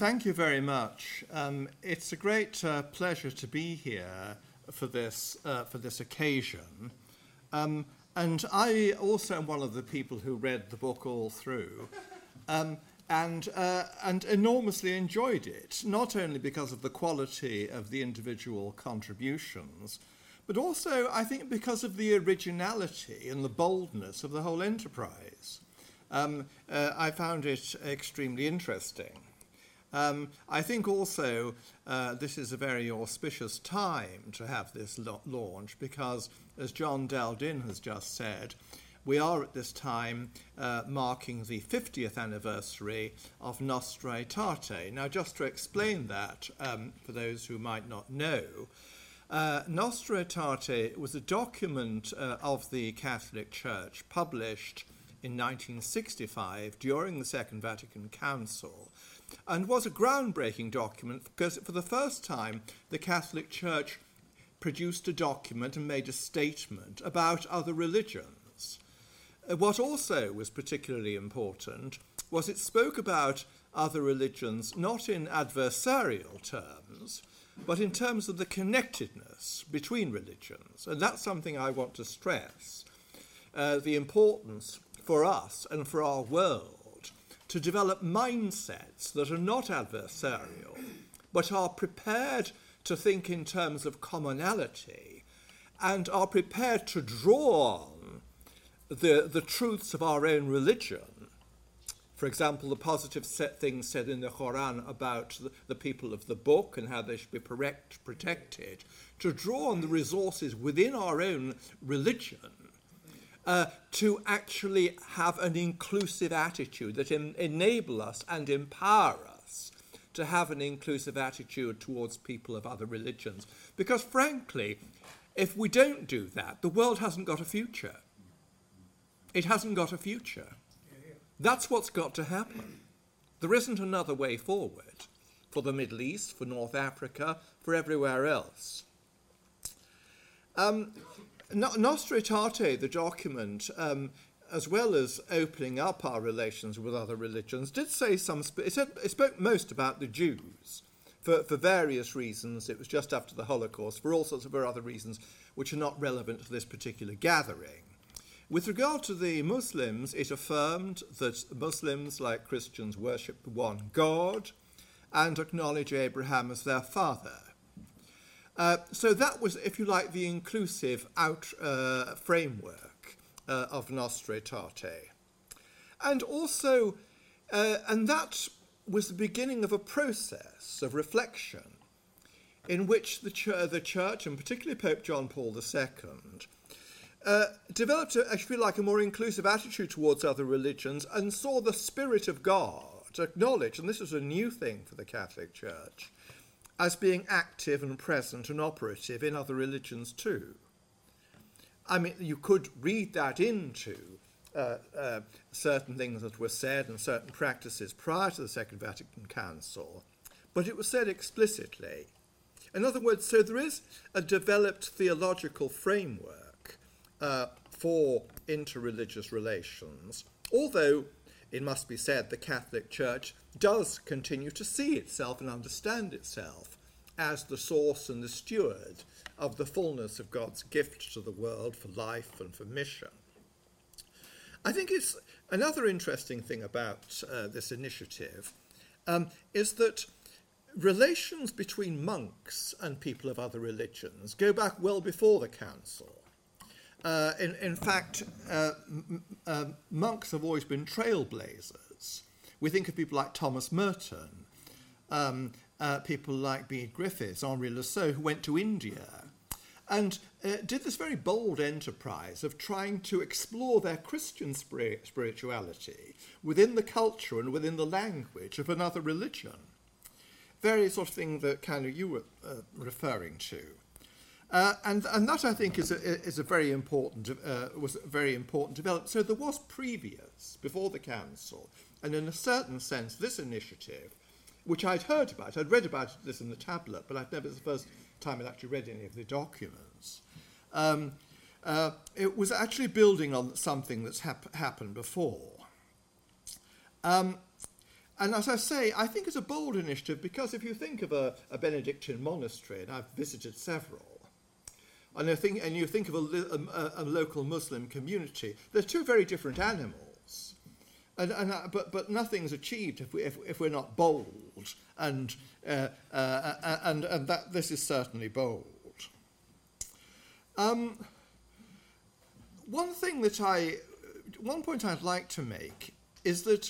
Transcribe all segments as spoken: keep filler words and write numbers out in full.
thank you very much. Um, it's a great uh, pleasure to be here for this uh, for this occasion. Um, and I also am one of the people who read the book all through, um, and uh, and enormously enjoyed it. Not only because of the quality of the individual contributions, but also I think because of the originality and the boldness of the whole enterprise. Um, uh, I found it extremely interesting. Um, I think also uh, this is a very auspicious time to have this lo- launch because, as John Daldin has just said, we are at this time uh, marking the fiftieth anniversary of Nostra Aetate. Now, just to explain that um, for those who might not know, uh, Nostra Aetate was a document uh, of the Catholic Church published in nineteen sixty-five during the Second Vatican Council, and was a groundbreaking document because for the first time the Catholic Church produced a document and made a statement about other religions. Uh, what also was particularly important was it spoke about other religions not in adversarial terms, but in terms of the connectedness between religions. And that's something I want to stress, uh, the importance for us and for our world to develop mindsets that are not adversarial, but are prepared to think in terms of commonality and are prepared to draw on the, the truths of our own religion. For example, the positive set things said in the Quran about the, the people of the book and how they should be correct, protected, to draw on the resources within our own religion Uh, to actually have an inclusive attitude that en- enable us and empower us to have an inclusive attitude towards people of other religions. Because frankly, if we don't do that, the world hasn't got a future. It hasn't got a future. That's what's got to happen. There isn't another way forward for the Middle East, for North Africa, for everywhere else. Um, Nostra Aetate, the document, um, as well as opening up our relations with other religions, did say some. Sp- it, said, it spoke most about the Jews for, for various reasons. It was just after the Holocaust, for all sorts of other reasons which are not relevant to this particular gathering. With regard to the Muslims, it affirmed that Muslims, like Christians, worship the one God and acknowledge Abraham as their father. Uh, so that was, if you like, the inclusive out uh, framework uh, of Nostra Aetate. And also, uh, and that was the beginning of a process of reflection in which the, ch- the Church, and particularly Pope John Paul the Second, uh, developed, a, I feel like, a more inclusive attitude towards other religions and saw the Spirit of God acknowledged, and this was a new thing for the Catholic Church, as being active and present and operative in other religions too. I mean, you could read that into uh, uh, certain things that were said and certain practices prior to the Second Vatican Council, but it was said explicitly. In other words, so there is a developed theological framework uh, for interreligious relations, although it must be said the Catholic Church does continue to see itself and understand itself as the source and the steward of the fullness of God's gift to the world for life and for mission. I think it's another interesting thing about uh, this initiative um, is that relations between monks and people of other religions go back well before the Council. Uh, in, in fact, uh, m- uh, monks have always been trailblazers. We think of people like Thomas Merton, um, uh, people like Bede Griffiths, Henri Lassault, who went to India and uh, did this very bold enterprise of trying to explore their Christian spir- spirituality within the culture and within the language of another religion. Very sort of thing that kind of you were uh, referring to. Uh, and, and that, I think, is a, is a very important, uh, was a very important development. So there was previous, before the Council, and in a certain sense, this initiative, which I'd heard about, I'd read about this in the tablet, but I'd never, it's the first time I'd actually read any of the documents. Um, uh, it was actually building on something that's hap- happened before. Um, and as I say, I think it's a bold initiative because if you think of a, a Benedictine monastery, and I've visited several, and, I think, and you think of a, a, a local Muslim community, they're two very different animals. And, and, uh, but, but nothing's achieved if, we, if, if we're not bold, and, uh, uh, and, and that, this is certainly bold. Um, one thing that I, one point I'd like to make is that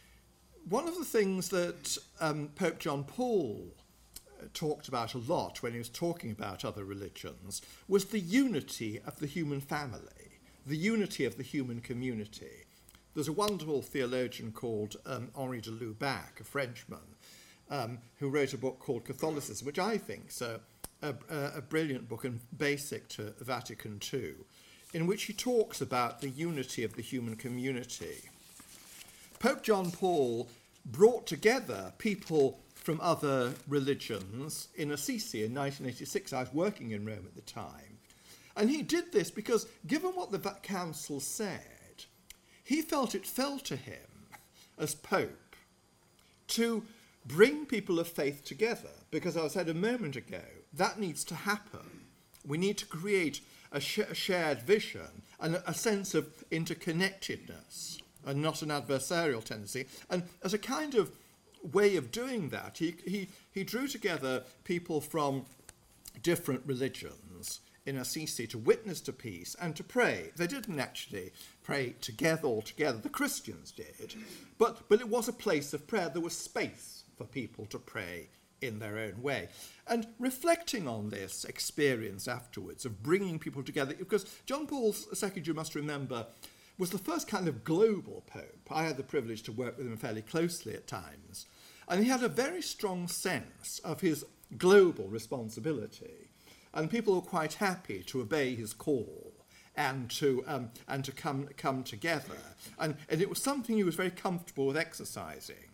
one of the things that um, Pope John Paul talked about a lot when he was talking about other religions was the unity of the human family, the unity of the human community. There's a wonderful theologian called um, Henri de Lubac, a Frenchman, um, who wrote a book called Catholicism, which I think is a, a, a brilliant book and basic to Vatican two, in which he talks about the unity of the human community. Pope John Paul brought together people from other religions in Assisi in nineteen eighty-six. I was working in Rome at the time. And he did this because, given what the council said, he felt it fell to him as Pope to bring people of faith together. Because, as I said a moment ago, that needs to happen. We need to create a, sh- a shared vision and a, a sense of interconnectedness and not an adversarial tendency. And as a kind of way of doing that, he, he, he drew together people from different religions in Assisi to witness to peace and to pray. They didn't actually pray together all together. The Christians did. But, but it was a place of prayer. There was space for people to pray in their own way. And reflecting on this experience afterwards of bringing people together, because John Paul the Second, you must remember, was the first kind of global pope. I had the privilege to work with him fairly closely at times. And he had a very strong sense of his global responsibility. And people were quite happy to obey his call and to um, and to come come together. And, and it was something he was very comfortable with exercising.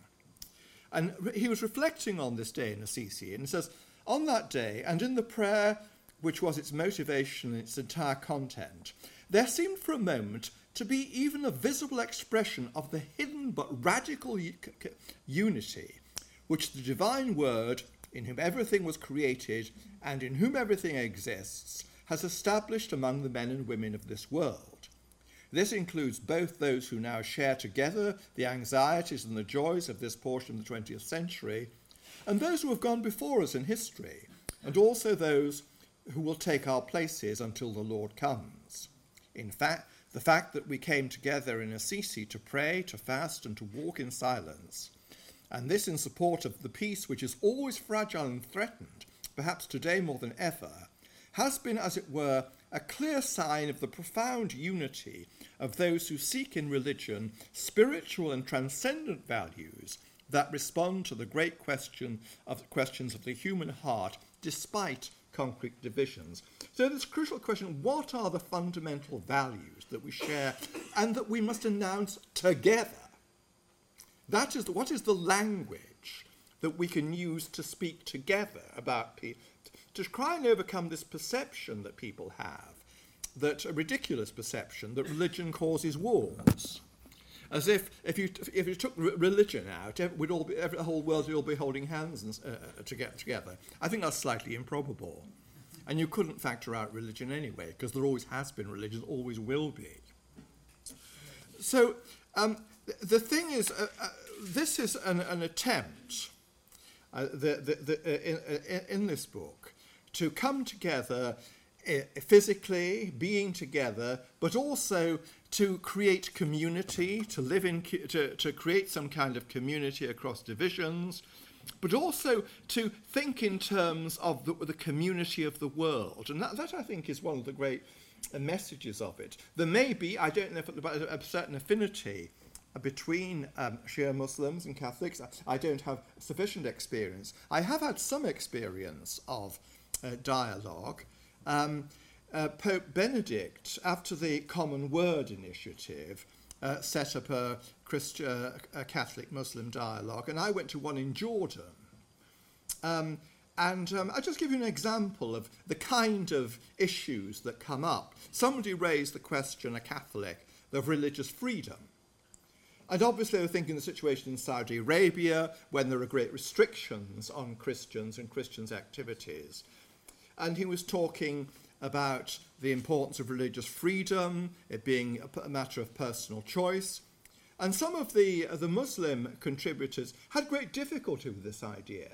And re- he was reflecting on this day in Assisi, and he says, on that day, and in the prayer, which was its motivation and its entire content, there seemed for a moment to be even a visible expression of the hidden but radical u- c- unity which the divine word, in whom everything was created and in whom everything exists, has established among the men and women of this world. This includes both those who now share together the anxieties and the joys of this portion of the twentieth century, and those who have gone before us in history, and also those who will take our places until the Lord comes. In fact, the fact that we came together in Assisi to pray, to fast, and to walk in silence, and this in support of the peace which is always fragile and threatened, perhaps today more than ever, has been, as it were, a clear sign of the profound unity of those who seek in religion spiritual and transcendent values that respond to the great question of questions of the human heart, despite concrete divisions. So this crucial question, what are the fundamental values that we share and that we must announce together? That is, what is the language that we can use to speak together about people, to try and overcome this perception that people have, that a ridiculous perception that religion causes wars. As if if you if you took religion out, we'd all be, every, the whole world would all be holding hands and, uh, to get together. I think that's slightly improbable. And you couldn't factor out religion anyway, because there always has been religion, always will be. So um, the thing is, uh, uh, this is an, an attempt uh, the, the, the, uh, in, in this book to come together uh, physically, being together, but also to create community, to live in, to, to create some kind of community across divisions, but also to think in terms of the, the community of the world. And that, that, I think, is one of the great uh, messages of it. There may be, I don't know, if, but a, a certain affinity between um, Shia Muslims and Catholics. I don't have sufficient experience. I have had some experience of uh, dialogue. Um, uh, Pope Benedict, after the Common Word initiative, uh, set up a, Christ- uh, a Catholic-Muslim dialogue, and I went to one in Jordan. Um, and um, I'll just give you an example of the kind of issues that come up. Somebody raised the question, a Catholic, of religious freedom. And obviously they were thinking the situation in Saudi Arabia when there are great restrictions on Christians and Christians' activities. And he was talking about the importance of religious freedom, it being a, a matter of personal choice. And some of the, uh, the Muslim contributors had great difficulty with this idea.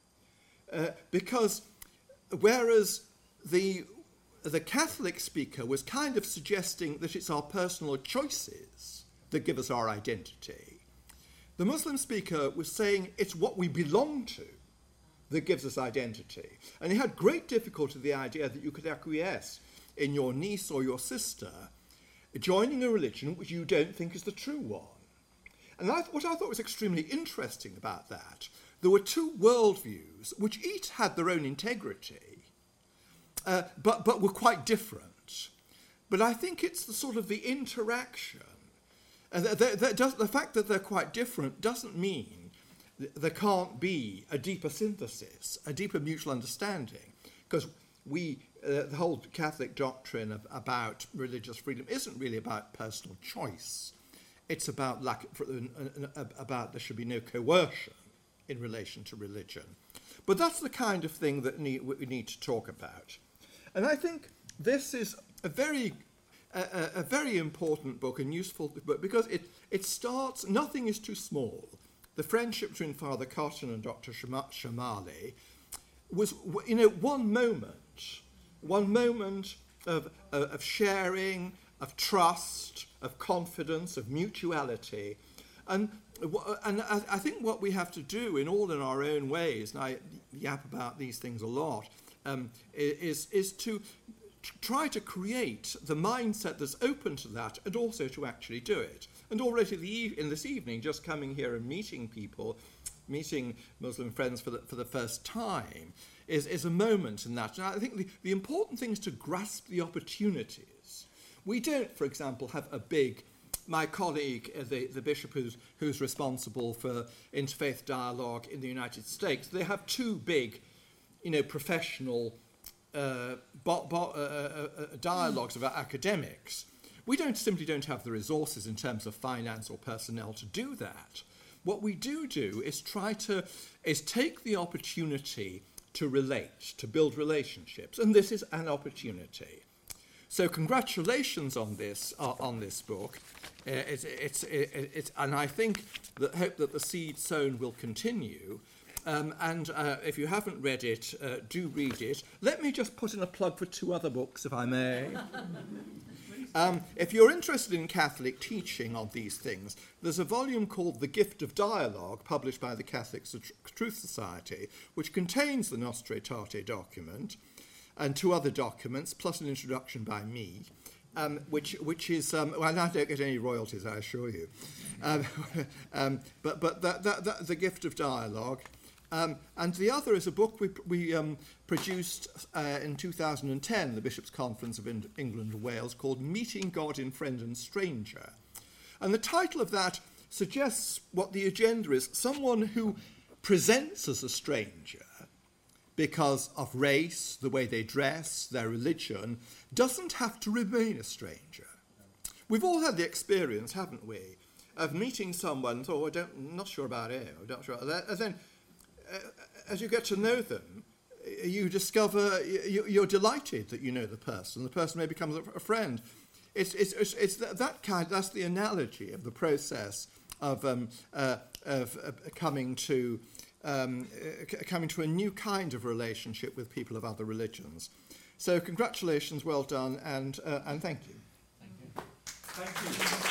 Uh, because whereas the, the Catholic speaker was kind of suggesting that it's our personal choices that give us our identity, the Muslim speaker was saying it's what we belong to that gives us identity. And he had great difficulty with the idea that you could acquiesce in your niece or your sister joining a religion which you don't think is the true one. And I, what I thought was extremely interesting about that, there were two worldviews which each had their own integrity, uh, but, but were quite different. But I think it's the sort of the interaction. Uh, that, that, that does, the fact that they're quite different doesn't mean th- there can't be a deeper synthesis, a deeper mutual understanding. Because we, uh, the whole Catholic doctrine of, about religious freedom isn't really about personal choice. It's about lack, about there should be no coercion in relation to religion. But that's the kind of thing that need, we need to talk about. And I think this is a very, a, a very important book and useful book because it, it starts, nothing is too small. The friendship between Father Cotton and Doctor Shamali was, you know, one moment, one moment of, of sharing, of trust, of confidence, of mutuality. And, and I, I think what we have to do in all in our own ways, and I yap about these things a lot, um, is, is to try to create the mindset that's open to that and also to actually do it. And already the, in this evening, just coming here and meeting people, meeting Muslim friends for the, for the first time, is, is a moment in that. And I think the, the important thing is to grasp the opportunities. We don't, for example, have a big, my colleague, uh, the, the bishop who's, who's responsible for interfaith dialogue in the United States, they have two big, you know, professional uh, bo- bo- uh, uh, uh, dialogues about academics. We don't simply don't have the resources in terms of finance or personnel to do that. What we do do is try to, is take the opportunity to relate, to build relationships, and this is an opportunity. So congratulations on this uh, on this book. Uh, it's, it's, it, it's, and I think that hope that the seed sown will continue. Um, and uh, if you haven't read it, uh, do read it. Let me just put in a plug for two other books, if I may. Um, if you're interested in Catholic teaching on these things, there's a volume called The Gift of Dialogue, published by the Catholic Truth Society, which contains the Nostra Aetate document, and two other documents, plus an introduction by me, um, which which is, um, well, I don't get any royalties, I assure you. Um, um, but but that, that, that, The Gift of Dialogue. Um, and the other is a book we, we um, produced uh, in two thousand ten, the Bishops' Conference of England and Wales, called Meeting God in Friend and Stranger. And the title of that suggests what the agenda is, someone who presents as a stranger because of race, the way they dress, their religion, doesn't have to remain a stranger. We've all had the experience, haven't we, of meeting someone, oh, I don't, I'm not sure about it, I'm not sure about that, and then uh, as you get to know them, you discover you, you're delighted that you know the person. The person may become a friend. It's, it's, it's, it's that kind, that's the analogy of the process of, um, uh, of uh, coming to Um, c- coming to a new kind of relationship with people of other religions. So congratulations, well done, and uh, and thank you. Thank you. Thank you.